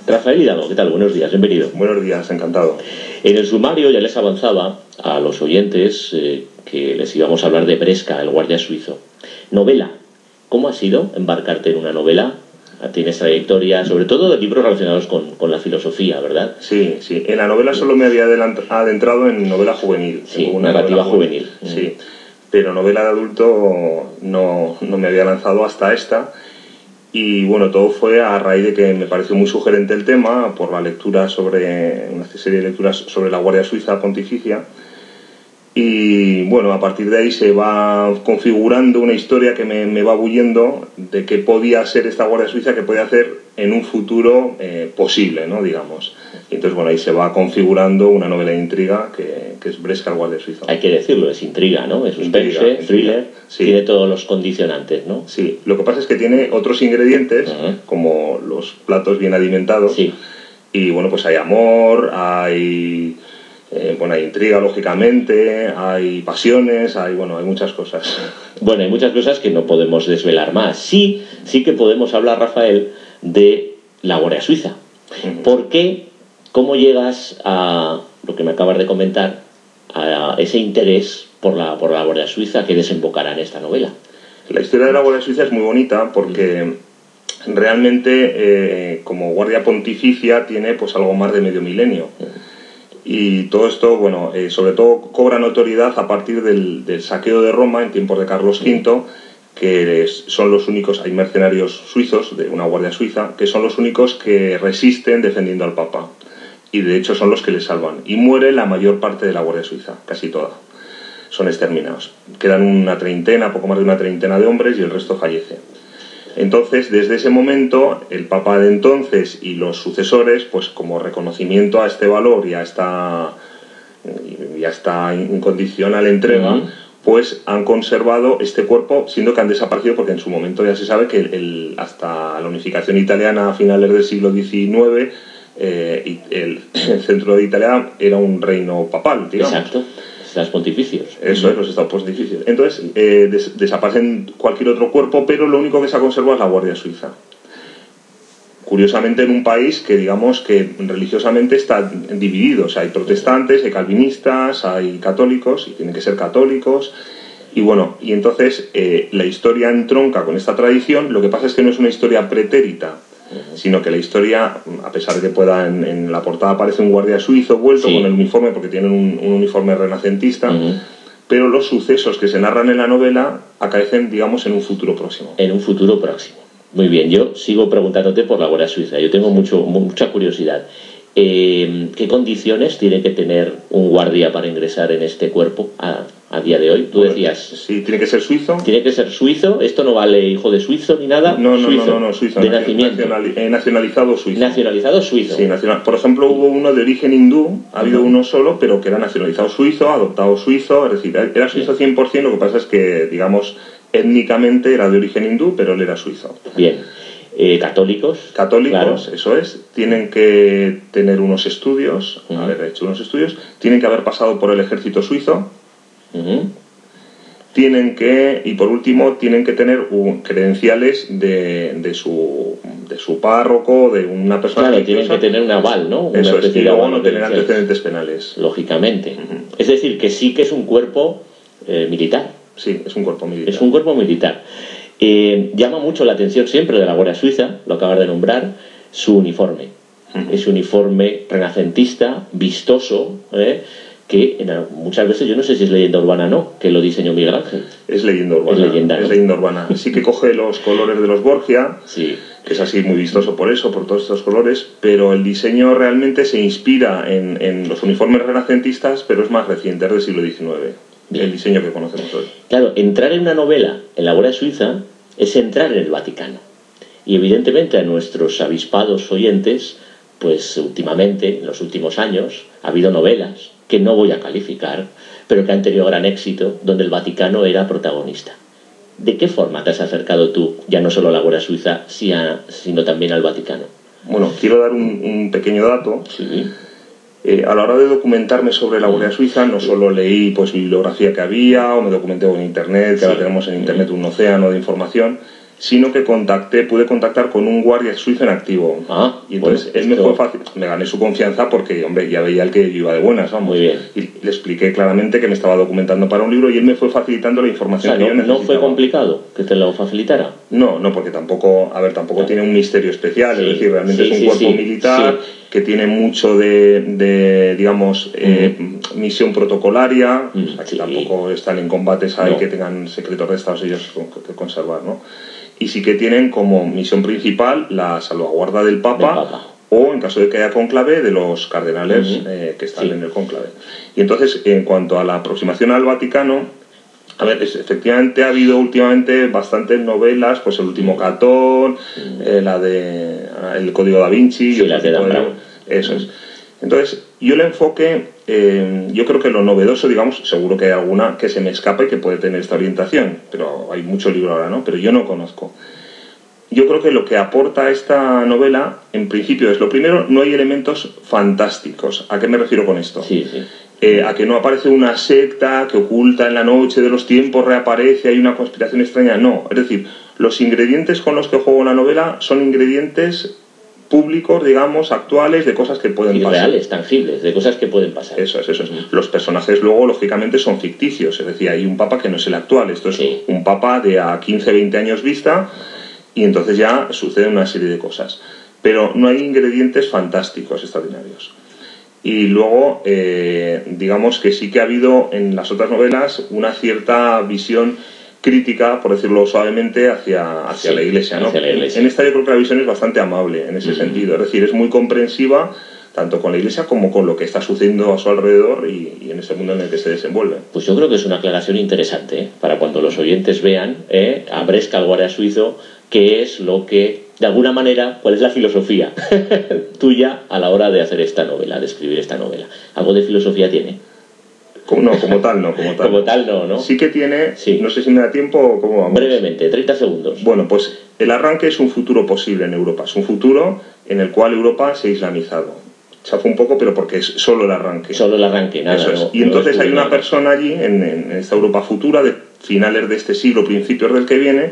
Rafael Hidalgo, ¿qué tal? Buenos días, bienvenido. Buenos días, encantado. En el sumario ya les avanzaba a los oyentes que les íbamos a hablar de Bresca, el guardia suizo. Novela. ¿Cómo ha sido embarcarte en una novela? Tienes trayectoria, sobre todo de libros relacionados con la filosofía, ¿verdad? Sí. En la novela solo me había adentrado en novela juvenil. Sí, narrativa juvenil. Sí, pero novela de adulto no me había lanzado hasta esta. Y bueno, todo fue a raíz de que me pareció muy sugerente el tema, por la lectura sobre una serie de lecturas sobre la Guardia Suiza Pontificia. Y bueno, a partir de ahí se va configurando una historia que me va bullendo de qué podía ser esta Guardia Suiza, que podía hacer en un futuro posible, ¿no? Digamos. Y entonces, bueno, ahí se va configurando una novela de intriga que es Bresca, el guardia suizo. Hay que decirlo, es intriga, ¿no? Es suspense, thriller, sí. Tiene todos los condicionantes, ¿no? Sí, lo que pasa es que tiene otros ingredientes, como los platos bien alimentados. Sí. Y bueno, pues hay amor, hay... hay intriga, lógicamente, hay pasiones, hay muchas cosas. Bueno, hay muchas cosas que no podemos desvelar más. Sí que podemos hablar, Rafael, de la Guardia Suiza. ¿Por qué? ¿Cómo llegas a lo que me acabas de comentar, a ese interés por la Guardia Suiza que desembocará en esta novela? La historia de la Guardia Suiza es muy bonita porque realmente como Guardia Pontificia tiene pues algo más de medio milenio. Y todo esto, sobre todo cobra notoriedad a partir del saqueo de Roma en tiempos de Carlos V, que son los únicos, hay mercenarios suizos de una guardia suiza, que son los únicos que resisten defendiendo al Papa. Y de hecho son los que le salvan. Y muere la mayor parte de la guardia suiza, casi toda. Son exterminados. Quedan una treintena, poco más de una treintena de hombres y el resto fallece. Entonces, desde ese momento, el Papa de entonces y los sucesores, pues como reconocimiento a este valor y a esta incondicional entrega, pues han conservado este cuerpo, siendo que han desaparecido, porque en su momento ya se sabe que hasta la unificación italiana a finales del siglo XIX, el centro de Italia era un reino papal, digamos. Exacto. Estados pontificios. Eso es, los estados pontificios. Entonces, desaparecen cualquier otro cuerpo, pero lo único que se ha conservado es la Guardia Suiza. Curiosamente, en un país que, digamos, que religiosamente está dividido. O sea, hay protestantes, hay calvinistas, hay católicos, y tienen que ser católicos. Y entonces la historia entronca con esta tradición. Lo que pasa es que no es una historia pretérita, sino que la historia, a pesar de que en la portada aparece un guardia suizo vuelto con el uniforme, porque tienen un uniforme renacentista, pero los sucesos que se narran en la novela acaecen, digamos, en un futuro próximo. En un futuro próximo. Muy bien, yo sigo preguntándote por la Guardia Suiza. Yo tengo mucha curiosidad. ¿Qué condiciones tiene que tener un guardia para ingresar en este cuerpo a día de hoy? Tú decías... Sí, tiene que ser suizo. Tiene que ser suizo. ¿Esto no vale hijo de suizo ni nada? No, suizo. De nacimiento. Nacionalizado suizo. Nacionalizado suizo. Sí, por ejemplo, hubo uno de origen hindú, ha habido uno solo, pero que era nacionalizado suizo, adoptado suizo, es decir, era suizo 100%, lo que pasa es que, digamos, étnicamente era de origen hindú, pero él era suizo. Bien. Católicos, claro. Eso es, tienen que tener unos estudios, haber hecho unos estudios, tienen que haber pasado por el ejército suizo, tienen que, y por último, tienen que tener credenciales de su párroco, de una persona. Claro, tienen que tener un aval, ¿no? Eso es, y luego no tener antecedentes penales. Lógicamente. Es decir, que sí que es un cuerpo militar. Sí, es un cuerpo militar. Es un cuerpo militar. Llama mucho la atención siempre de la Guardia Suiza, lo acabas de nombrar, su uniforme. Ese uniforme renacentista, vistoso, que muchas veces, yo no sé si es leyenda urbana o no, que lo diseñó Miguel Ángel. Es leyenda urbana. Es leyenda urbana. Sí que coge los colores de los Borgia, que es así muy vistoso por todos estos colores, pero el diseño realmente se inspira en los uniformes renacentistas, pero es más reciente, es del siglo XIX. El diseño que conocemos hoy. Claro, entrar en una novela en la Guardia Suiza es entrar en el Vaticano. Y evidentemente a nuestros avispados oyentes, pues últimamente, en los últimos años, ha habido novelas que no voy a calificar, pero que han tenido gran éxito, donde el Vaticano era protagonista. ¿De qué forma te has acercado tú, ya no solo a la Guardia Suiza, sino también al Vaticano? Bueno, quiero dar un pequeño dato. Sí. A la hora de documentarme sobre la Guardia Suiza, no solo leí bibliografía que había, o me documenté en internet, que ahora tenemos en internet un océano de información, sino que pude contactar con un guardia suizo en activo. Y entonces él me fue fácil, me gané su confianza porque, hombre, ya veía el que yo iba de buenas, vamos. Muy bien. Y le expliqué claramente que me estaba documentando para un libro y él me fue facilitando la información que yo necesitaba. ¿No fue complicado que te lo facilitara? No, porque tampoco tiene un misterio especial, es decir, realmente es un cuerpo militar que tiene mucho de digamos, misión protocolaria, o sea, que tampoco están en combates ahí que tengan secretos de Estados ellos que conservar, ¿no? Y sí que tienen como misión principal la salvaguarda del Papa. O en caso de que haya cónclave, de los cardenales que están en el cónclave. Y entonces, en cuanto a la aproximación al Vaticano, a ver, efectivamente ha habido últimamente bastantes novelas, pues El último Catón, la de El Código Da Vinci, la de Dan Brown. Eso es. Entonces, yo el enfoque, yo creo que lo novedoso, digamos, seguro que hay alguna que se me escapa y que puede tener esta orientación, pero hay mucho libro ahora, ¿no? Pero yo no conozco. Yo creo que lo que aporta esta novela, en principio, es lo primero, no hay elementos fantásticos. ¿A qué me refiero con esto? A que no aparece una secta que oculta en la noche de los tiempos, reaparece, hay una conspiración extraña. No, es decir, los ingredientes con los que juego la novela son ingredientes públicos, digamos, actuales, de cosas que pueden pasar. Reales, tangibles, de cosas que pueden pasar. Eso es. Los personajes luego, lógicamente, son ficticios. Es decir, hay un papa que no es el actual. Esto es un papa de a 15, 20 años vista y entonces ya sucede una serie de cosas. Pero no hay ingredientes fantásticos, extraordinarios. Y luego, digamos que sí que ha habido en las otras novelas una cierta visión crítica, por decirlo suavemente, hacia la Iglesia, ¿no? Hacia la Iglesia. En esta yo creo que la visión es bastante amable en ese sentido, es decir, es muy comprensiva tanto con la Iglesia como con lo que está sucediendo a su alrededor y en ese mundo en el que se desenvuelve. Pues yo creo que es una aclaración interesante, para cuando los oyentes vean a Bresca, el guardia suizo, qué es lo que, de alguna manera, cuál es la filosofía tuya a la hora de hacer esta novela, de escribir esta novela. ¿Algo de filosofía tiene? Como tal no. Como tal no, ¿no? Sí que tiene, no sé si me da tiempo o cómo vamos. Brevemente, 30 segundos. Bueno, pues el arranque es un futuro posible en Europa, es un futuro en el cual Europa se ha islamizado. Chafa un poco, pero porque es solo el arranque. Solo el arranque, nada. Eso es. Y entonces hay una persona allí, en esta Europa futura, de finales de este siglo, principios del que viene,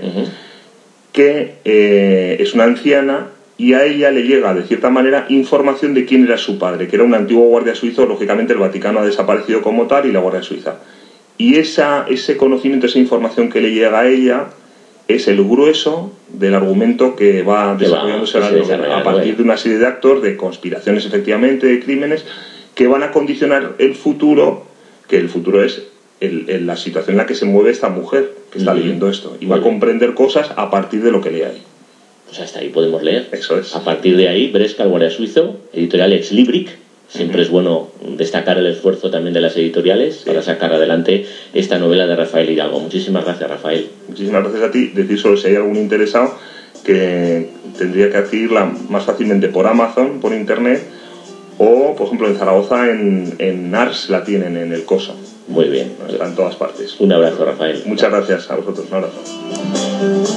que es una anciana, y a ella le llega, de cierta manera, información de quién era su padre, que era un antiguo guardia suizo. Lógicamente el Vaticano ha desaparecido como tal y la Guardia Suiza. Y ese conocimiento, esa información que le llega a ella, es el grueso del argumento que va desarrollándose a partir de una serie de actos, de conspiraciones efectivamente, de crímenes, que van a condicionar el futuro, que el futuro es la situación en la que se mueve esta mujer que está leyendo esto. Y va a comprender cosas a partir de lo que lee ahí. Pues hasta ahí podemos leer. Eso es. A partir de ahí, Bresca, el guardia suizo, editorial Ex Libric. Siempre es bueno destacar el esfuerzo también de las editoriales para sacar adelante esta novela de Rafael Hidalgo. Muchísimas gracias, Rafael. Muchísimas gracias a ti. Decir solo si hay algún interesado que tendría que adquirirla más fácilmente por Amazon, por internet, o por ejemplo en Zaragoza, en Ars la tienen, en el COSA. Muy bien. Está en todas partes. Un abrazo, Rafael. Muchas gracias a vosotros. Un abrazo.